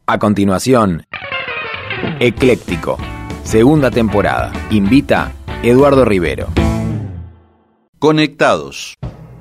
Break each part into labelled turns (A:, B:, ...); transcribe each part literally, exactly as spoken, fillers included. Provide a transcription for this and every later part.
A: A continuación, Ecléctico, segunda temporada. Invita Eduardo Rivero.
B: Conectados.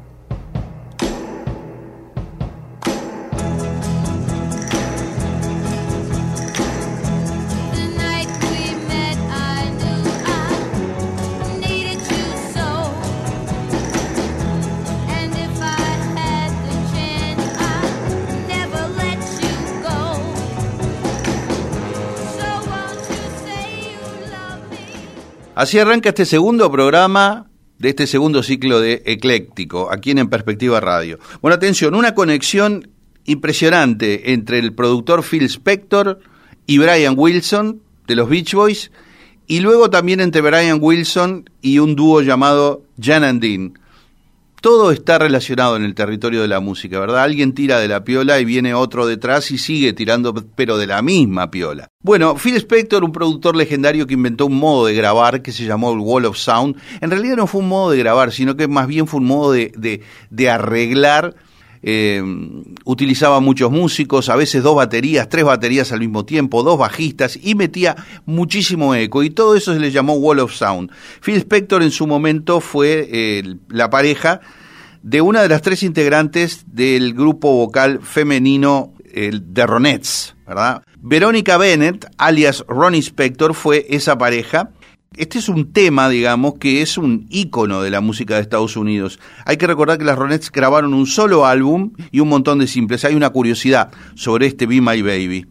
B: Así arranca este segundo programa de este segundo ciclo de Ecléctico, aquí en En Perspectiva Radio. Bueno, atención, una conexión impresionante entre el productor Phil Spector y Brian Wilson de los Beach Boys, y luego también entre Brian Wilson y un dúo llamado Jan and Dean. Todo está relacionado en el territorio de la música, ¿verdad? Alguien tira de la piola y viene otro detrás y sigue tirando, pero de la misma piola. Bueno, Phil Spector, un productor legendario que inventó un modo de grabar que se llamó el Wall of Sound, en realidad no fue un modo de grabar, sino que más bien fue un modo de, de, de arreglar. Eh, utilizaba muchos músicos, a veces dos baterías, tres baterías al mismo tiempo, dos bajistas, y metía muchísimo eco, y todo eso se le llamó Wall of Sound. Phil Spector en su momento fue eh, la pareja de una de las tres integrantes del grupo vocal femenino el The Ronettes, ¿verdad? Veronica Bennett, alias Ronnie Spector, fue esa pareja. Este es un tema, digamos, que es un ícono de la música de Estados Unidos. Hay que recordar que las Ronettes grabaron un solo álbum y un montón de simples. Hay una curiosidad sobre este Be My Baby,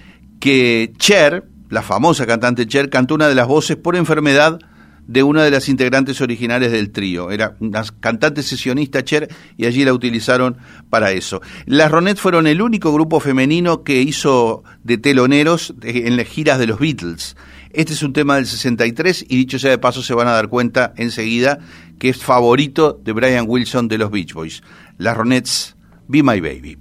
B: que Cher, la famosa cantante Cher, cantó una de las voces por enfermedad de una de las integrantes originales del trío. Era una cantante sesionista Cher y allí la utilizaron para eso. Las Ronettes fueron el único grupo femenino que hizo de teloneros en las giras de los Beatles. Este es un tema del sesenta y tres y dicho sea de paso se van a dar cuenta enseguida que es favorito de Brian Wilson de los Beach Boys. Las Ronettes, Be My Baby.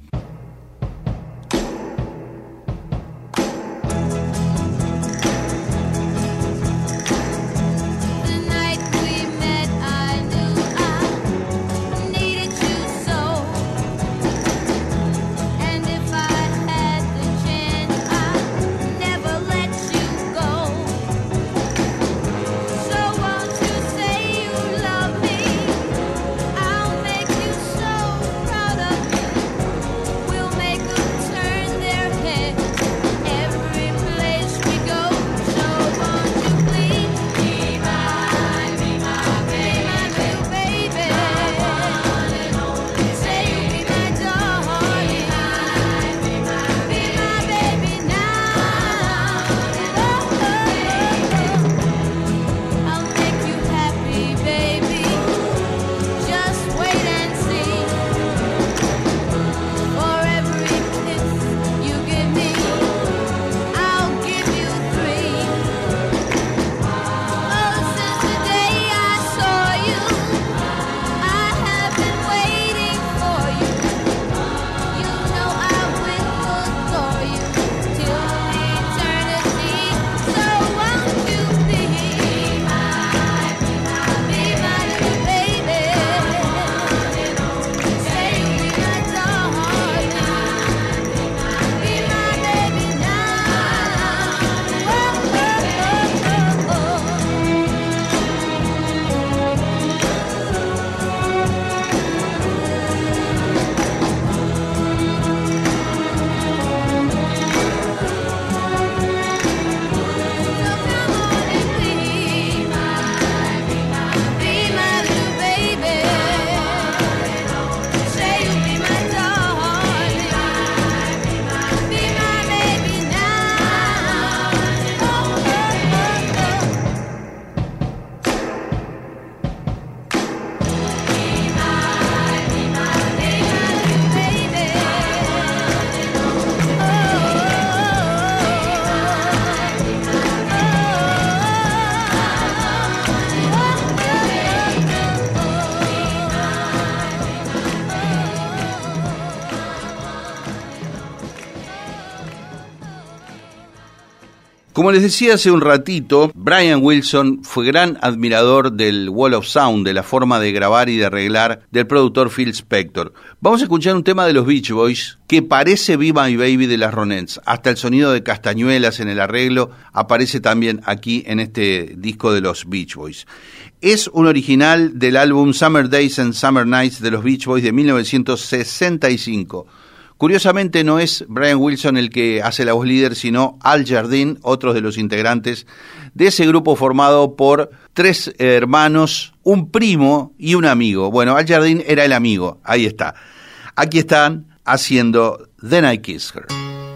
B: Como les decía hace un ratito, Brian Wilson fue gran admirador del Wall of Sound, de la forma de grabar y de arreglar del productor Phil Spector. Vamos a escuchar un tema de los Beach Boys que parece Be My Baby de las Ronettes. Hasta el sonido de castañuelas en el arreglo aparece también aquí en este disco de los Beach Boys. Es un original del álbum Summer Days and Summer Nights de los Beach Boys de mil novecientos sesenta y cinco. Curiosamente no es Brian Wilson el que hace la voz líder, sino Al Jardine, otros de los integrantes de ese grupo formado por tres hermanos, un primo y un amigo. Bueno, Al Jardine era el amigo, ahí está. Aquí están haciendo Then I Kissed Her.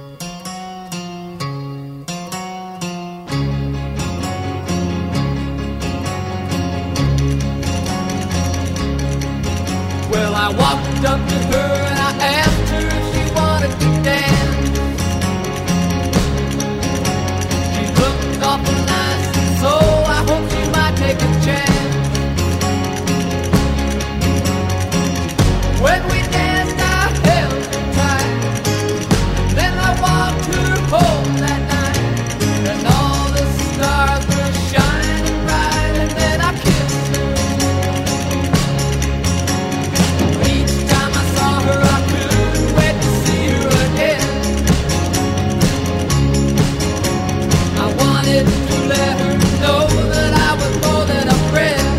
C: Well, I walked up to her and I asked her if she wanted to dance. She looked awful nice, so I hope she might take a chance. When we danced, I held her tight. Then I walked her home that night, and all the stars were shining bright. And then I kissed her. Each time I saw her, I couldn't wait to see her again. I wanted to let her know that I was more than a friend.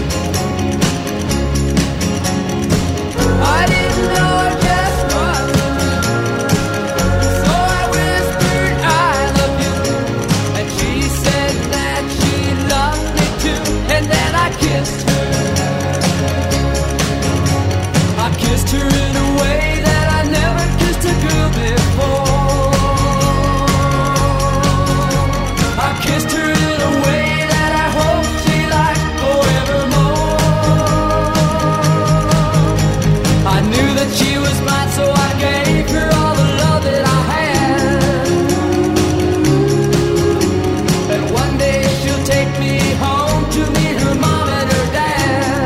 C: I didn't know her just was, so I whispered I love you, and she said that she loved me too, and then I kissed her. I kissed her in a way that I never kissed a girl before. I kissed her in a way that I hope she liked forevermore. I knew that she was mine, so I gave her all the love that I had. And one day she'll take me home to meet her mom and her dad.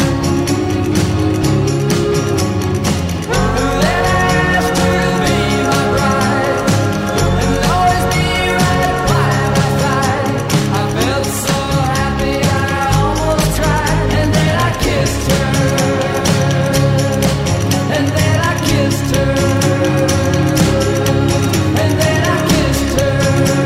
C: Then I asked her to be my bride and always be right by my side. I felt so happy I almost cried, and then I kissed her. And then I kissed her. And then I kissed her.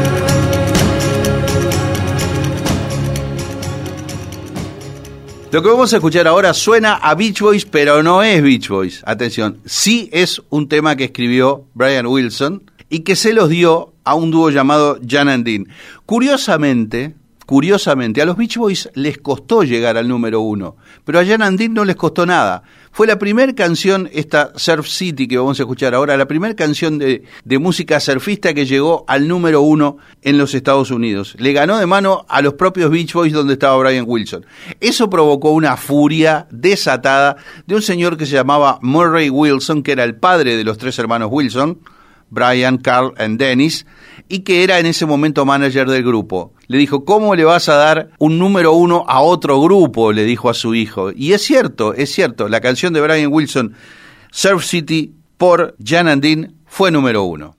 B: Lo que vamos a escuchar ahora suena a Beach Boys, pero no es Beach Boys. Atención, sí es un tema que escribió Brian Wilson y que se los dio a un dúo llamado Jan and Dean. Curiosamente, curiosamente, a los Beach Boys les costó llegar al número uno, pero a Jan and Dean no les costó nada. Fue la primera canción, esta Surf City que vamos a escuchar ahora, la primera canción de, de música surfista que llegó al número uno en los Estados Unidos. Le ganó de mano a los propios Beach Boys donde estaba Brian Wilson. Eso provocó una furia desatada de un señor que se llamaba Murray Wilson, que era el padre de los tres hermanos Wilson, Brian, Carl y Dennis, y que era en ese momento manager del grupo. Le dijo, ¿cómo le vas a dar un número uno a otro grupo?, le dijo a su hijo. Y es cierto, es cierto, la canción de Brian Wilson, Surf City, por Jan and Dean, fue número uno.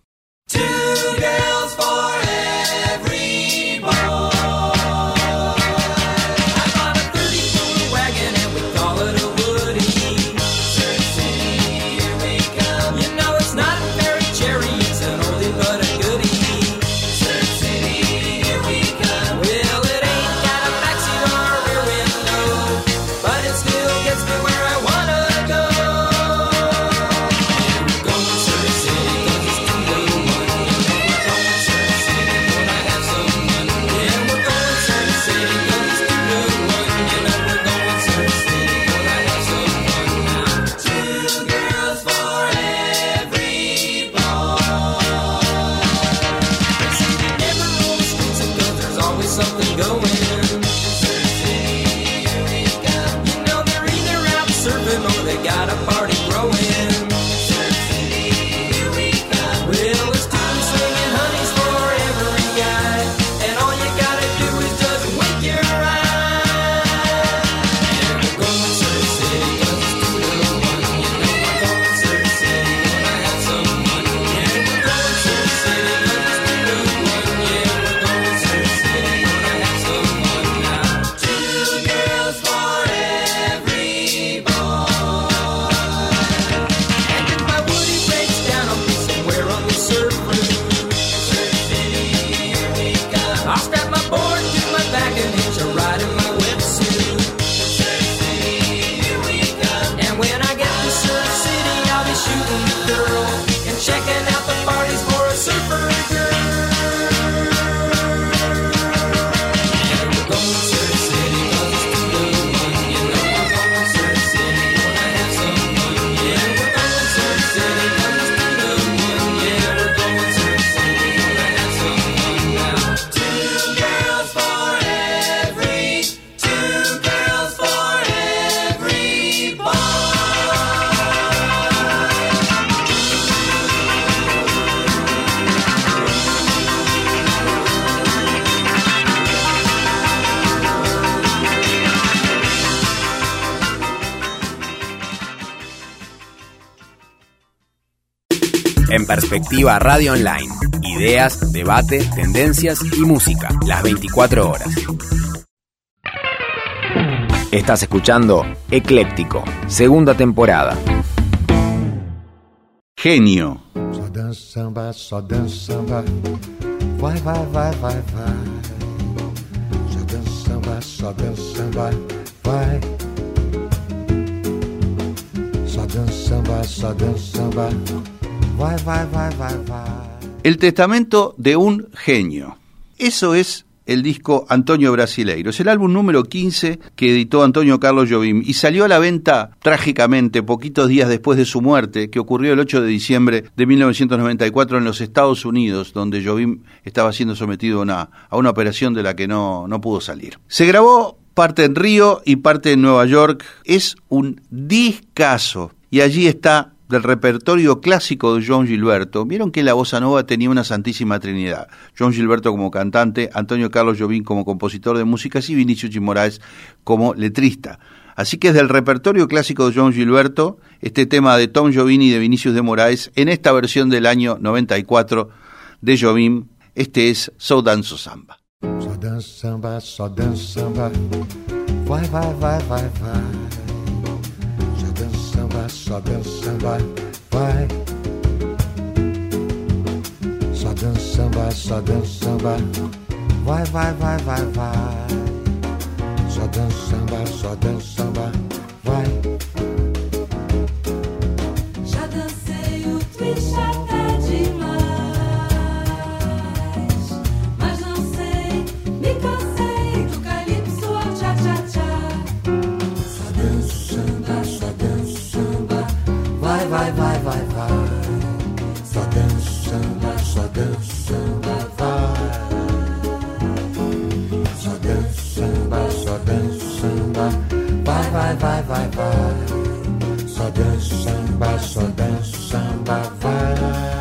A: En Perspectiva Radio Online. Ideas, debate, tendencias y música. Las veinticuatro horas. Estás escuchando Ecléctico, segunda temporada.
B: Genio.
D: Só dança samba, só dança samba, vai, vai, vai, vai, vai. Só dança samba, só dança samba, vai. Só dança samba, só dança samba, vai, vai, vai, vai, vai.
B: El testamento de un genio. Eso es el disco Antonio Brasileiro. Es el álbum número quince que editó Antonio Carlos Jobim y salió a la venta trágicamente poquitos días después de su muerte, que ocurrió el ocho de diciembre de mil novecientos noventa y cuatro en los Estados Unidos, donde Jobim estaba siendo sometido a una, a una operación de la que no, no pudo salir. Se grabó parte en Río y parte en Nueva York. Es un discazo y allí está del repertorio clásico de João Gilberto. Vieron que la bossa nova tenía una santísima trinidad: João Gilberto como cantante, Antonio Carlos Jobim como compositor de músicas y Vinicius de Moraes como letrista. Así que es del repertorio clásico de João Gilberto este tema de Tom Jobim y de Vinicius de Moraes en esta versión del año noventa y cuatro de Jobim. Este es Só Danço Samba.
D: Só dança samba, só dança samba, vai, vai, vai, vai, vai. Só dança samba, só dança samba, vai. Só dança samba, só dança samba, vai, vai, vai, vai, vai. Só dança samba, só dança samba, vai.
E: Já dancei o twist até demais, mas não sei, me cansei do calypso ao tcha-tcha-tcha.
D: Só dança samba, só dança samba, vai, vai, vai, vai, vai. Só dança samba, só dança samba, vai. Só dança samba, só dança samba, vai, vai, vai, vai, vai. Só dança samba, só dança samba, vai.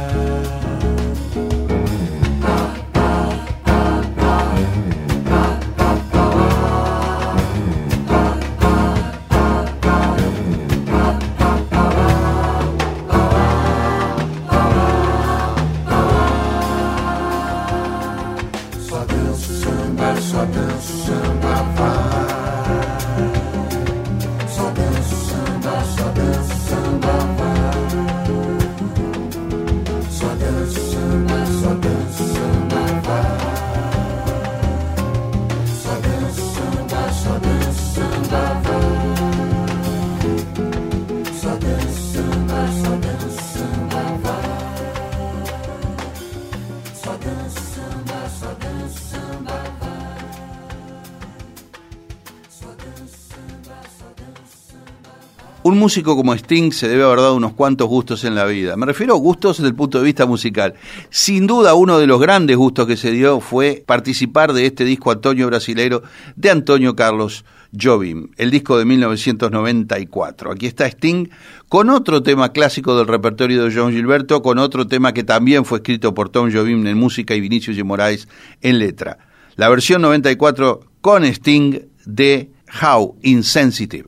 B: Un músico como Sting se debe haber dado unos cuantos gustos en la vida. Me refiero a gustos desde el punto de vista musical. Sin duda, uno de los grandes gustos que se dio fue participar de este disco Antonio Brasileiro de Antonio Carlos Jobim, el disco de mil novecientos noventa y cuatro. Aquí está Sting con otro tema clásico del repertorio de João Gilberto, con otro tema que también fue escrito por Tom Jobim en música y Vinicius de Moraes en letra. La versión noventa y cuatro con Sting de How Insensitive.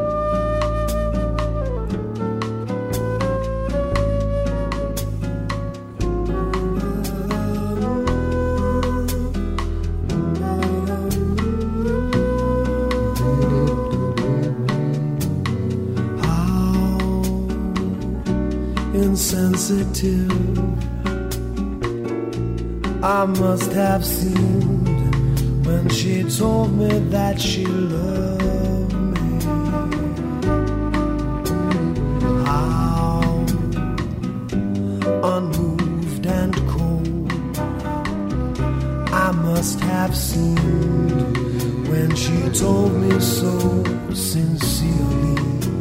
F: Insensitive, I must have seemed when she told me that she loved me. How unmoved and cold I must have seemed when she told me so sincerely.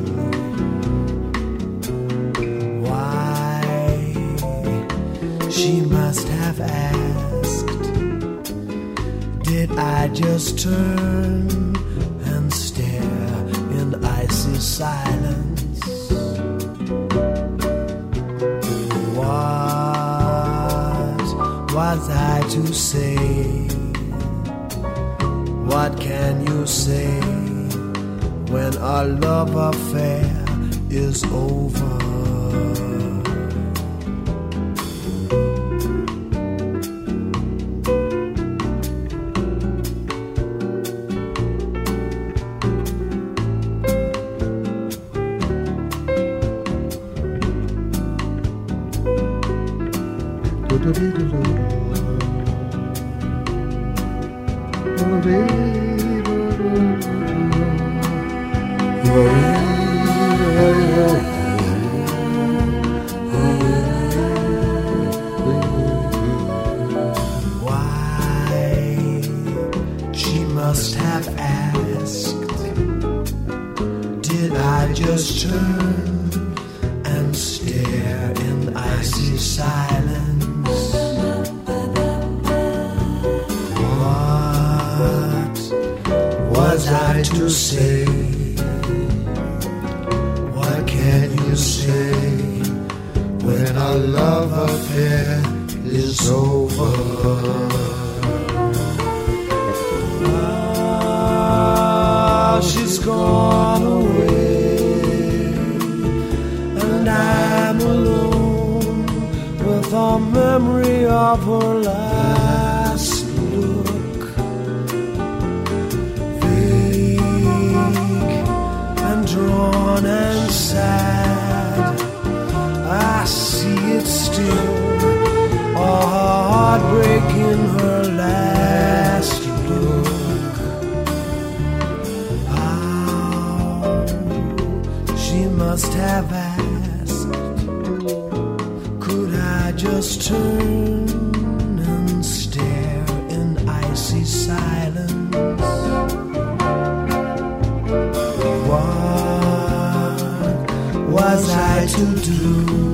F: She must have asked, did I just turn and stare in icy silence? What was I to say? What can you say when our love affair is over? Why she must have asked, did I just turn and stare in icy silence? What was I to say? What can you say when our love affair is over? Ah, she's gone away, and I'm alone with the memory of her last look. Vague and drawn and sad, I see it still, a heartbreak in her last look. How she must have asked, could I just turn and stare in icy silence? What was I to do?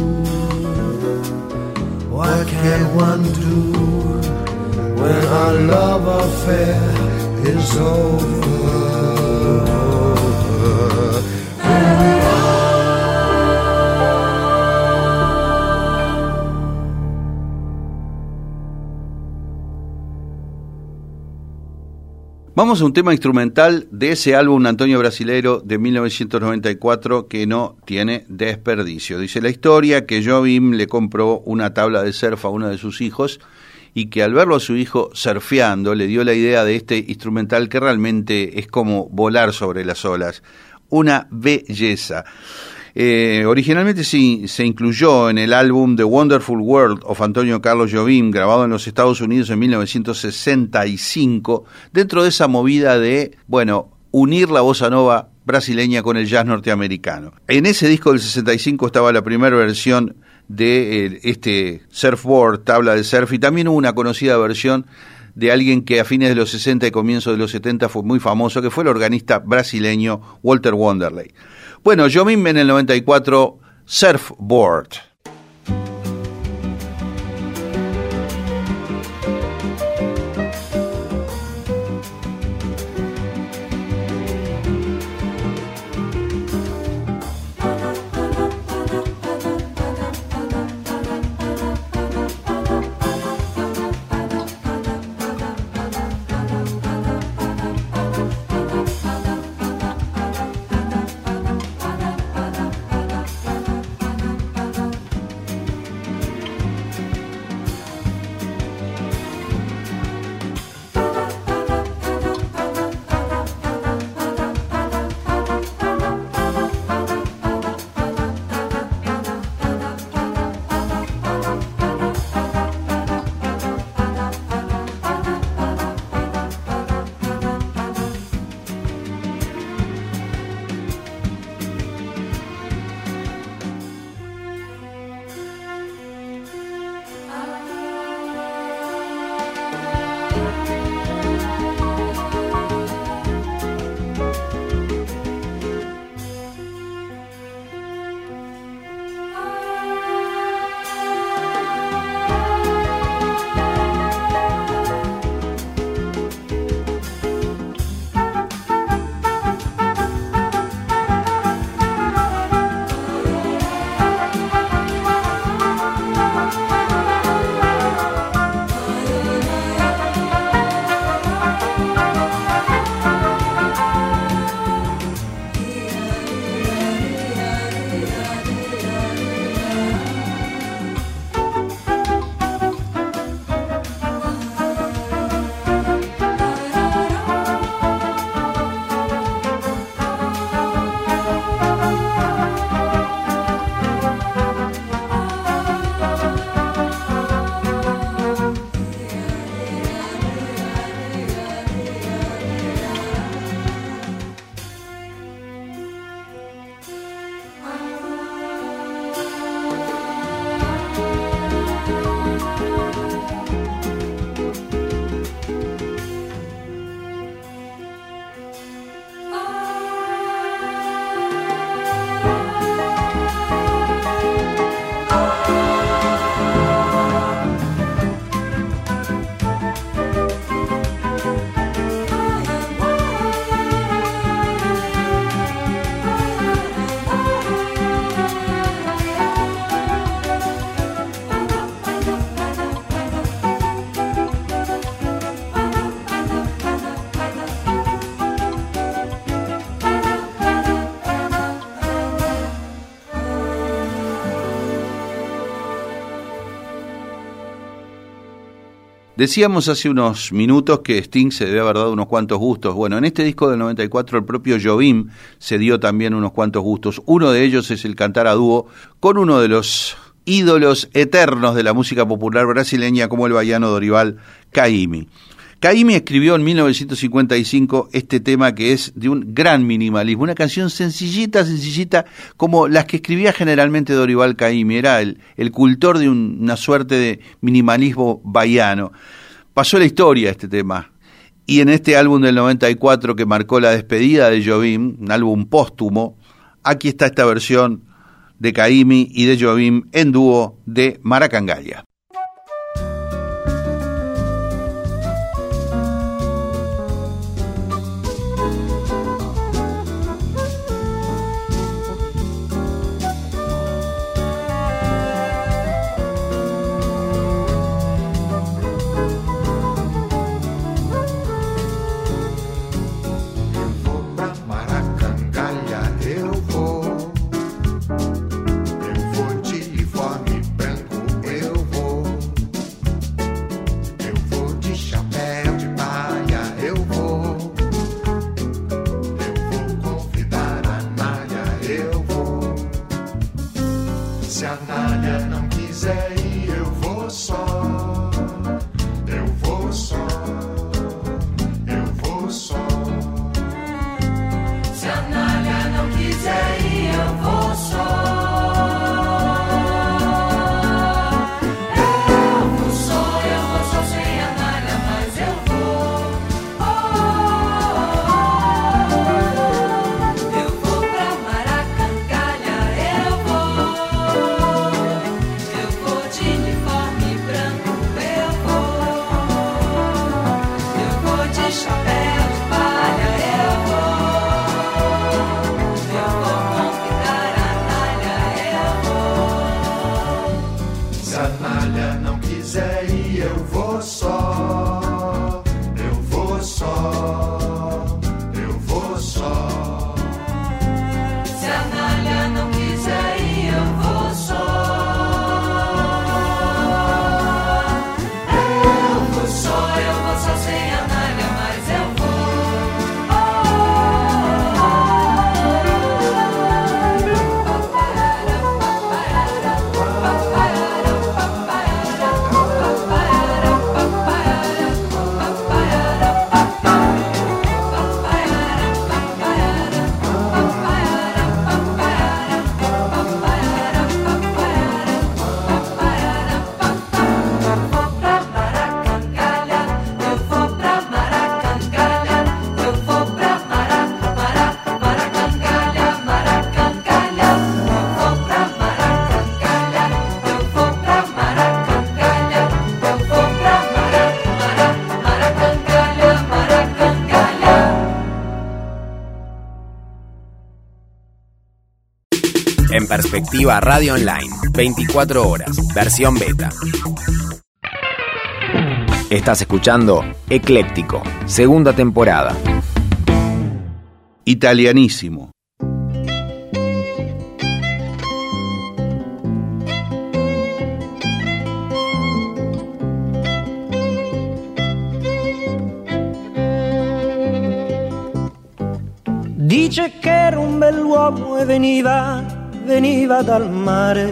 F: What can one do when our love affair is over?
B: Vamos a un tema instrumental de ese álbum Antonio Brasileiro de mil novecientos noventa y cuatro que no tiene desperdicio. Dice la historia que Jobim le compró una tabla de surf a uno de sus hijos y que al verlo a su hijo surfeando le dio la idea de este instrumental que realmente es como volar sobre las olas. Una belleza. Eh, originalmente sí, se incluyó en el álbum The Wonderful World of Antonio Carlos Jobim, grabado en los Estados Unidos en mil novecientos sesenta y cinco, dentro de esa movida de, bueno, unir la bossa nova brasileña con el jazz norteamericano. En ese disco del sesenta y cinco estaba la primera versión de eh, este surfboard, tabla de surf, y también hubo una conocida versión de alguien que a fines de los sesenta y comienzos de los setenta fue muy famoso, que fue el organista brasileño Walter Wanderley. Bueno, Jobim en el noventa y cuatro, Surfboard. Decíamos hace unos minutos que Sting se debe haber dado unos cuantos gustos. Bueno, en este disco del noventa y cuatro el propio Jobim se dio también unos cuantos gustos. Uno de ellos es el cantar a dúo con uno de los ídolos eternos de la música popular brasileña como el baiano Dorival Caymmi. Caymmi escribió en mil novecientos cincuenta y cinco este tema que es de un gran minimalismo, una canción sencillita, sencillita, como las que escribía generalmente Dorival Caymmi, era el, el cultor de un, una suerte de minimalismo baiano. Pasó la historia este tema, y en este álbum del noventa y cuatro que marcó la despedida de Jobim, un álbum póstumo, aquí está esta versión de Caymmi y de Jobim en dúo de Maracangalha.
A: En Perspectiva Radio Online, veinticuatro horas, versión beta. Estás escuchando Ecléctico, segunda temporada.
B: Italianísimo.
F: Dice che era un bell'uomo e veniva, veniva dal mare.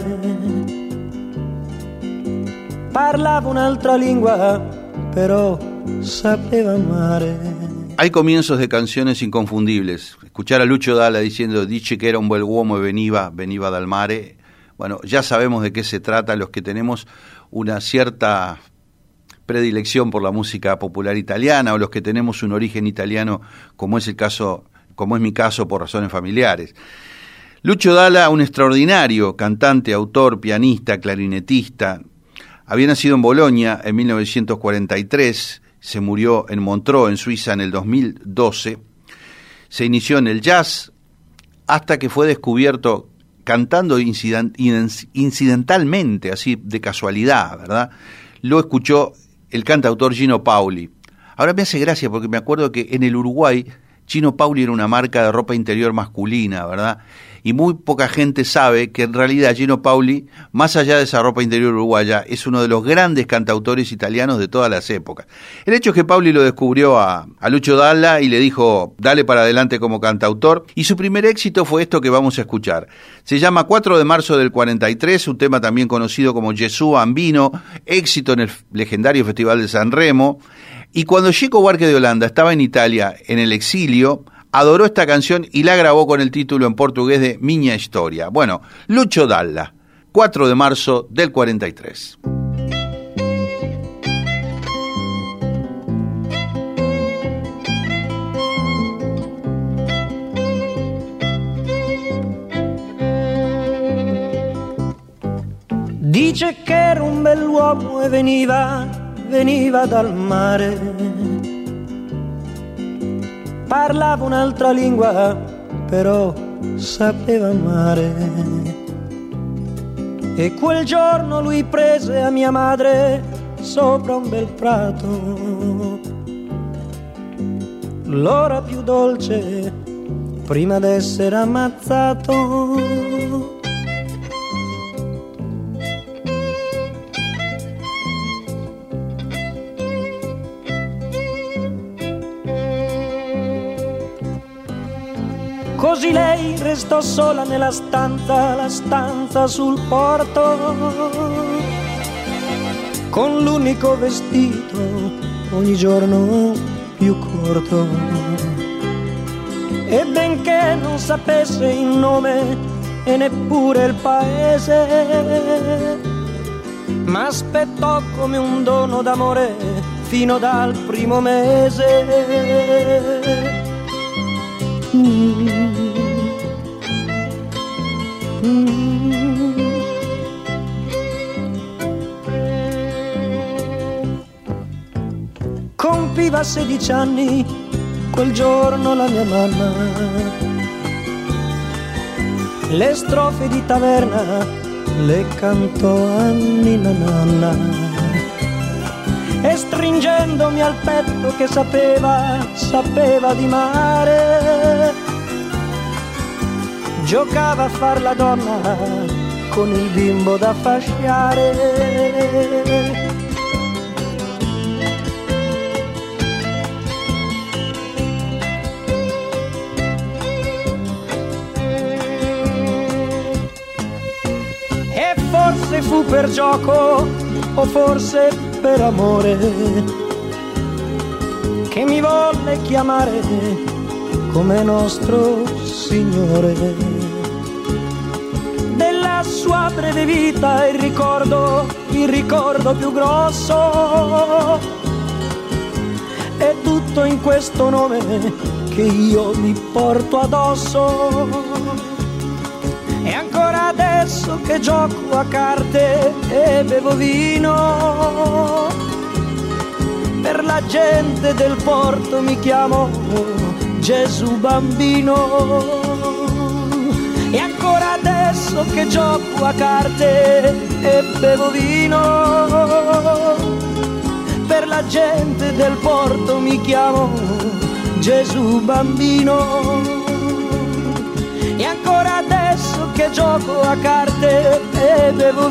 F: Parlava un'altra lingua, però sapeva amare.
B: Hay comienzos de canciones inconfundibles. Escuchar a Lucio Dalla diciendo dice que era un bel uomo e veniva, veniva dal mare. Bueno, ya sabemos de qué se trata los que tenemos una cierta predilección por la música popular italiana o los que tenemos un origen italiano, como es el caso, como es mi caso por razones familiares. Lucio Dalla, un extraordinario cantante, autor, pianista, clarinetista, había nacido en Bolonia en mil novecientos cuarenta y tres, se murió en Montreux, en Suiza, en el dos mil doce. Se inició en el jazz hasta que fue descubierto cantando incident, incidentalmente, así de casualidad, ¿verdad? Lo escuchó el cantautor Gino Paoli. Ahora me hace gracia porque me acuerdo que en el Uruguay Gino Paoli era una marca de ropa interior masculina, ¿verdad? y muy poca gente sabe que en realidad Gino Paoli, más allá de esa ropa interior uruguaya, es uno de los grandes cantautores italianos de todas las épocas. El hecho es que Paoli lo descubrió a, a Lucho Dalla y le dijo, dale para adelante como cantautor, y su primer éxito fue esto que vamos a escuchar. Se llama cuatro de marzo del cuarenta y tres, un tema también conocido como Gesù Bambino, éxito en el legendario Festival de San Remo. Y cuando Chico Buarque de Holanda estaba en Italia, en el exilio, adoró esta canción y la grabó con el título en portugués de Miña Historia. Bueno, Lucho Dalla, cuatro de marzo del cuarenta y tres.
G: Dice che era un bell'uomo e veniva, veniva dal mare. Parlava un'altra lingua, però sapeva amare. E quel giorno lui prese a mia madre sopra un bel prato. L'ora più dolce prima d'essere ammazzato. Così lei restò sola nella stanza, la stanza sul porto, con l'unico vestito ogni giorno più corto. E benché non sapesse il nome e neppure il paese, m'aspettò come un dono d'amore fino dal primo mese. Mm. Mm. Compiva sedici anni quel giorno la mia mamma. Le strofe di taverna le cantò a Nina Nanna. E stringendomi al petto che sapeva, sapeva di mare, giocava a far la donna con il bimbo da fasciare. E forse fu per gioco o forse per amore che mi volle chiamare come nostro Signore. Della sua breve vita il ricordo, il ricordo più grosso è tutto in questo nome che io mi porto addosso. E ancora adesso che gioco a carte e bevo vino, per la gente del porto mi chiamo Gesù Bambino. E ancora adesso che gioco a carte e bevo vino, per la gente del porto mi chiamo Gesù Bambino. E ancora adesso che gioco a carte e bevo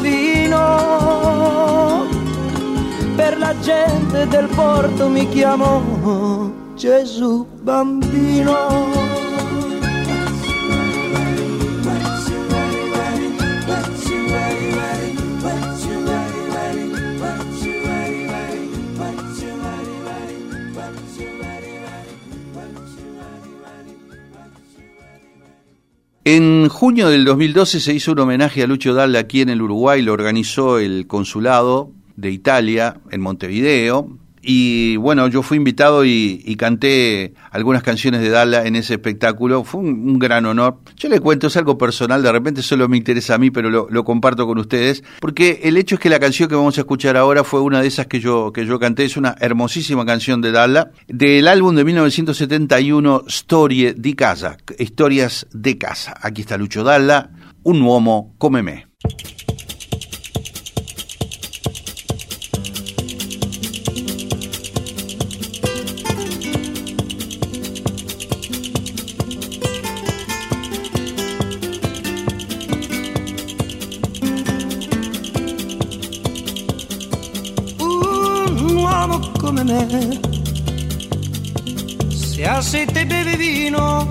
G: vino, per la gente del porto mi chiamo Gesù Bambino.
B: En junio del dos mil doce se hizo un homenaje a Lucho Dalla aquí en el Uruguay, lo organizó el Consulado de Italia en Montevideo, y bueno, yo fui invitado y, y canté algunas canciones de Dalla en ese espectáculo. Fue un, un gran honor. Yo le cuento, es algo personal, de repente solo me interesa a mí, pero lo, lo comparto con ustedes, porque el hecho es que la canción que vamos a escuchar ahora fue una de esas que yo, que yo canté. Es una hermosísima canción de Dalla, del álbum de mil novecientos setenta y uno, Storie di Casa, Historias de Casa. Aquí está Lucho Dalla, Un uomo come me.
G: come me, se ha sete beve vino,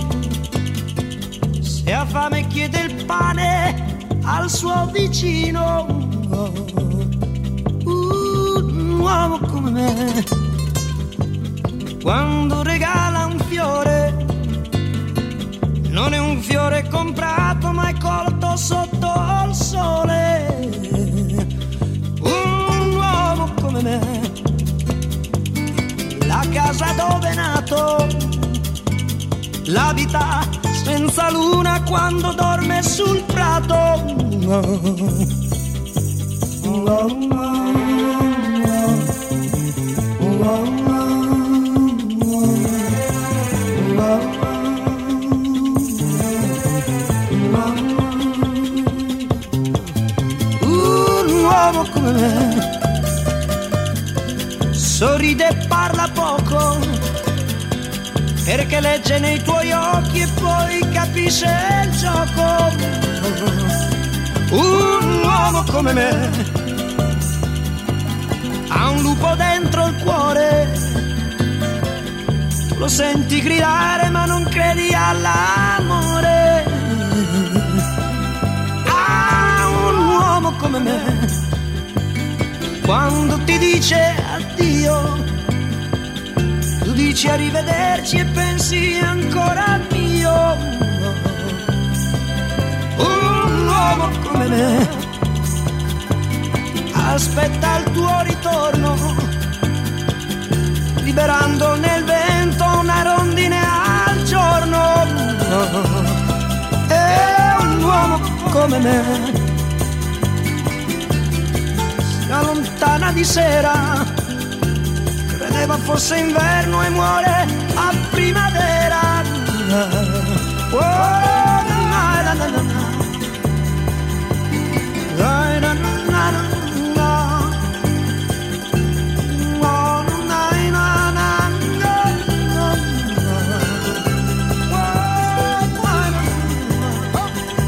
G: se ha fame chiede il pane al suo vicino. Un uomo come me, quando regala un fiore, non è un fiore comprato ma è colto sotto il sole. Un uomo come me, la casa dove è nato, l'abita senza luna quando dorme sul prato. Un uomo come me, sorride e parla poco, perché legge nei tuoi occhi e poi capisce il gioco. Un uomo come me ha un lupo dentro il cuore, lo senti gridare ma non credi all'amore. Ah, un uomo come me, quando ti dice addio, tu dici arrivederci e pensi ancora al mio. Un uomo come me aspetta il tuo ritorno, liberando nel vento una rondine al giorno. E un uomo come me si allontana di sera, credeva fosse inverno e muore a primavera. Oh, na, na, na, na, na. Na, na, na, na, na. Oh, na, na, na, na, na. Oh, na, na, na.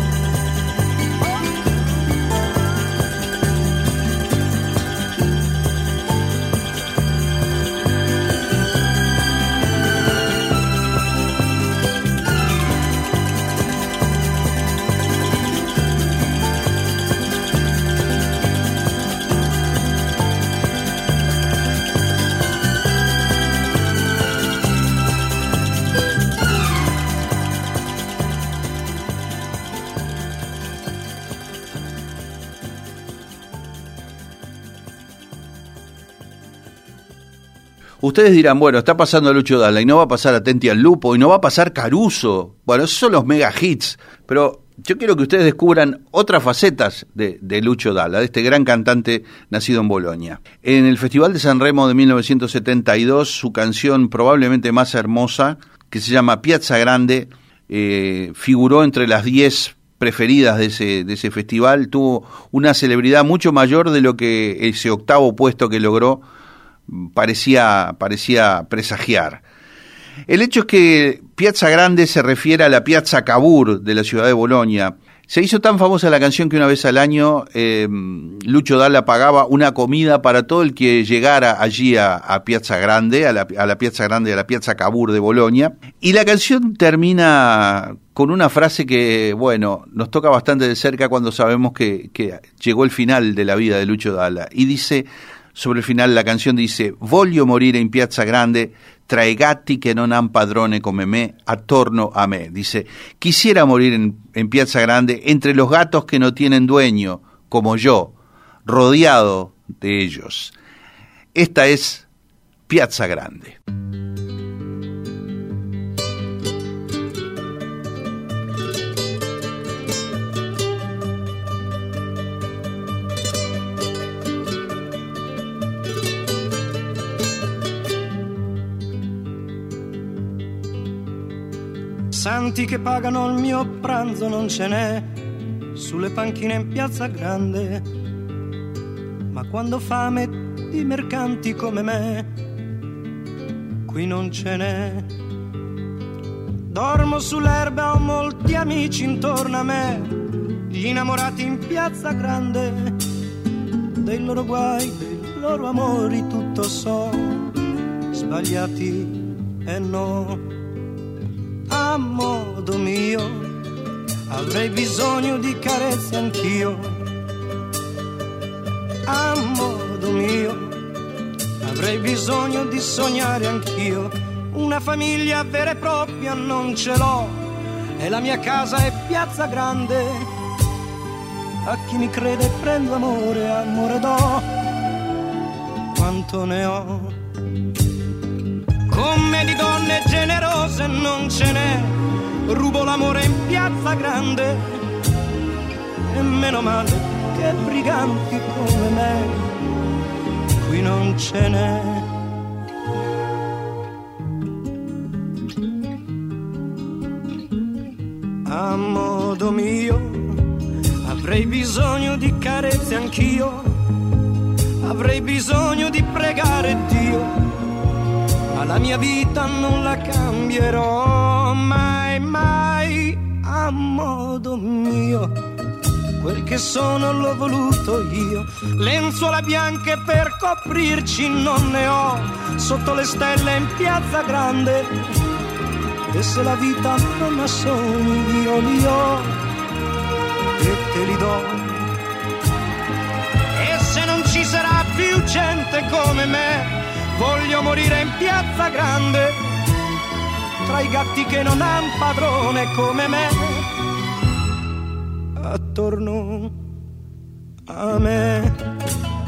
B: Ustedes dirán, bueno, está pasando Lucho Dalla y no va a pasar Atenti al Lupo y no va a pasar Caruso. Bueno, esos son los mega hits, pero yo quiero que ustedes descubran otras facetas de, de Lucho Dalla, de este gran cantante nacido en Bolonia. En el Festival de San Remo de mil novecientos setenta y dos, su canción probablemente más hermosa, que se llama Piazza Grande, eh, figuró entre las diez preferidas de ese, de ese festival. Tuvo una celebridad mucho mayor de lo que ese octavo puesto que logró parecía, parecía presagiar. El hecho es que Piazza Grande se refiere a la Piazza Cavour de la ciudad de Bolonia. Se hizo tan famosa la canción que una vez al año eh, Lucho Dalla pagaba una comida para todo el que llegara allí a, a Piazza Grande, a la, a la Piazza Grande, a la Piazza Cavour de Bolonia. Y la canción termina con una frase que, bueno, nos toca bastante de cerca cuando sabemos que, que llegó el final de la vida de Lucho Dalla. Y dice, sobre el final la canción dice: voglio morire in Piazza Grande tra i gatti che non han padrone come me attorno a me. Dice, quisiera morir en, en Piazza Grande entre los gatos que no tienen dueño, como yo, rodeado de ellos. Esta es Piazza Grande.
G: Santi che pagano il mio pranzo non ce n'è sulle panchine in Piazza Grande, ma quando fame di mercanti come me qui non ce n'è. Dormo sull'erba, ho molti amici intorno a me, gli innamorati in Piazza Grande, dei loro guai, dei loro amori tutto so. sbagliati e no, a modo mio avrei bisogno di carezze anch'io, a modo mio avrei bisogno di sognare anch'io. Una famiglia vera e propria non ce l'ho, e la mia casa è Piazza Grande. A chi mi crede prendo amore, amore do, quanto ne ho. Come di donne generose non ce n'è, rubo l'amore in Piazza Grande, e meno male che briganti come me qui non ce n'è. A modo mio avrei bisogno di carezze anch'io, avrei bisogno di pregare Dio, ma la mia vita non la cambierò mai, mai. A modo mio quel che sono l'ho voluto io, lenzuola bianche per coprirci non ne ho, sotto le stelle in Piazza Grande. E se la vita non ha sogni io li ho e te li do. E se non ci sarà più gente come me, voglio morire in Piazza Grande, tra i gatti che non han padrone come me, attorno a me.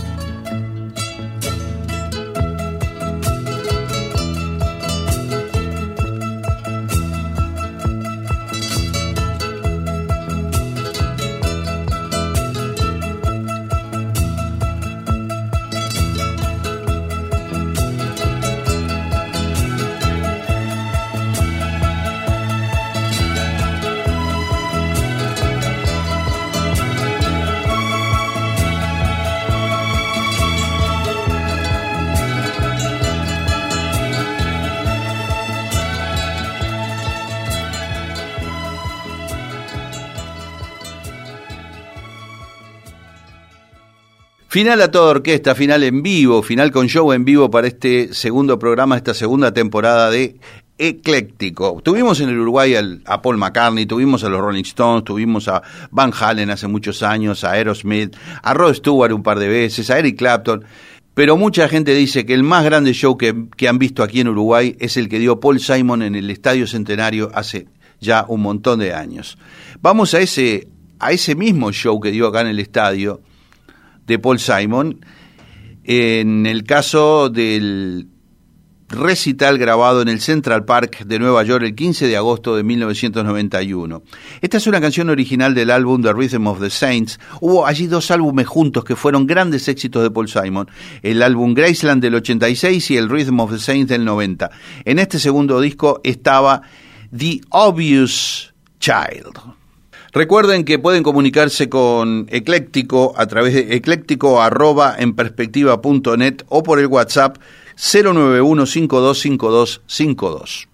B: Final a toda orquesta, final en vivo, final con show en vivo para este segundo programa, esta segunda temporada de Ecléctico. Tuvimos en el Uruguay al, a Paul McCartney, tuvimos a los Rolling Stones, tuvimos a Van Halen hace muchos años, a Aerosmith, a Rod Stewart un par de veces, a Eric Clapton, pero mucha gente dice que el más grande show que, que han visto aquí en Uruguay es el que dio Paul Simon en el Estadio Centenario hace ya un montón de años. Vamos a ese, a ese mismo show que dio acá en el estadio de Paul Simon, en el caso del recital grabado en el Central Park de Nueva York el quince de agosto de mil novecientos noventa y uno. Esta es una canción original del álbum The Rhythm of the Saints. Hubo allí dos álbumes juntos que fueron grandes éxitos de Paul Simon, el álbum Graceland del ochenta y seis y el Rhythm of the Saints del noventa. En este segundo disco estaba The Obvious Child. Recuerden que pueden comunicarse con Ecléctico a través de ecléctico arroba en perspectiva punto net o por el WhatsApp cero nueve uno cinco dos cinco dos cinco dos.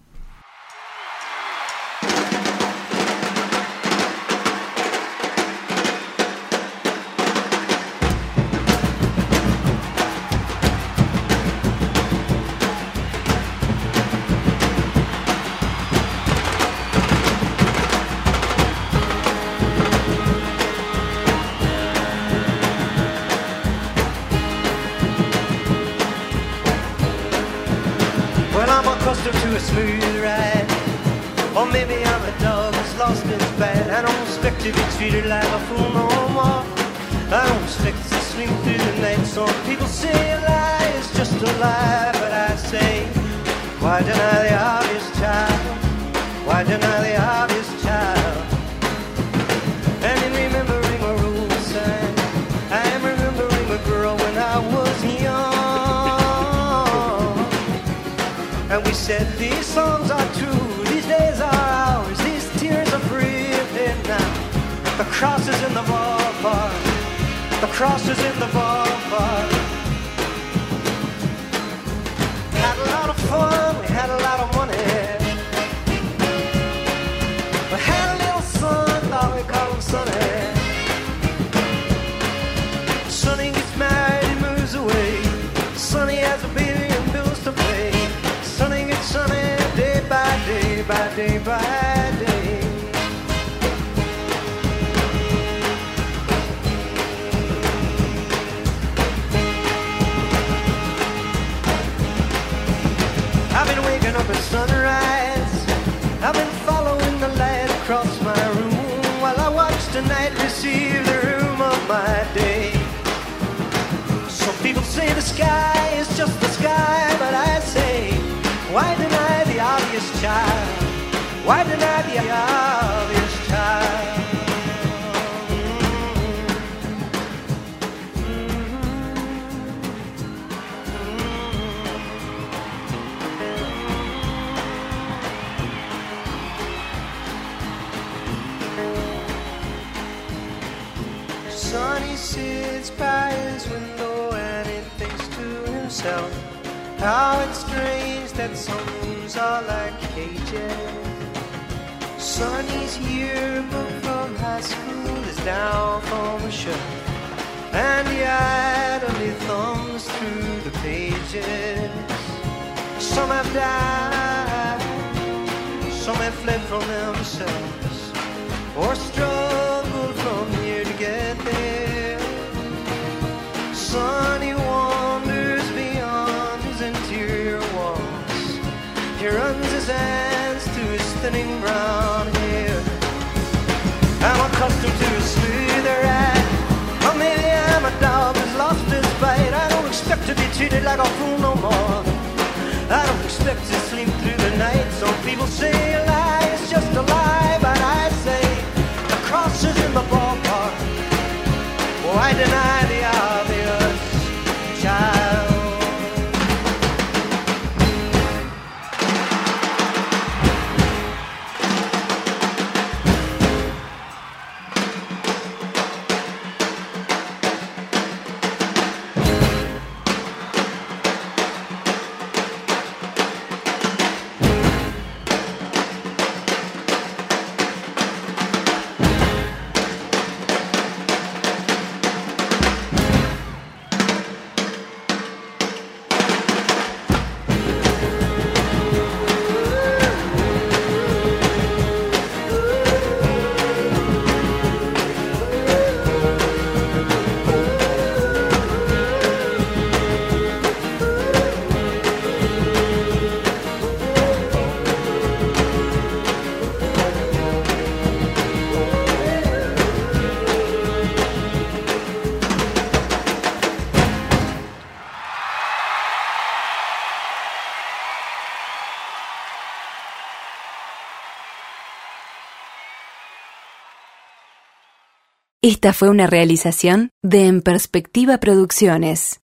H: Treated like a fool no more. I don't expect to sleep through the night. Some people say a lie is just a lie, but I say, why deny the obvious child? Why deny the obvious child? And in remembering a rule sign, I am remembering a girl when I was young. And we said these songs are true, these days are ours, these tears are free. And now the cross is in the ballpark. The cross is in the ballpark. Had a lot of fun, we had a lot of money. We had a little son, thought we called him Sonny. Sonny gets married, he moves away. Sonny has a baby and bills to pay. been waking up at sunrise. I've been following the light across my room while I watch the night receive the room of my day. Some people say the sky is just the sky, but I say, why deny the obvious, child? Why deny the obvious, child? Sonny sits by his window and he thinks to himself, how it's strange that some rooms are like cages. Sonny's yearbook from high school is down from the shelf, and he idly thumbs through the pages. Some have died, some have fled from themselves, or struggled from here to get there. Sonny wanders beyond his interior walls. He runs his hands through his thinning brown hair. I'm accustomed to a smoother ride, or maybe I'm a dog who's lost his bite. I don't expect to be treated like a fool no more. I don't expect to sleep through the night. Some people say a lie is just a lie, but I say the cross is in the ballpark. Why deny the obvious, child?
I: Esta fue una realización de En Perspectiva Producciones.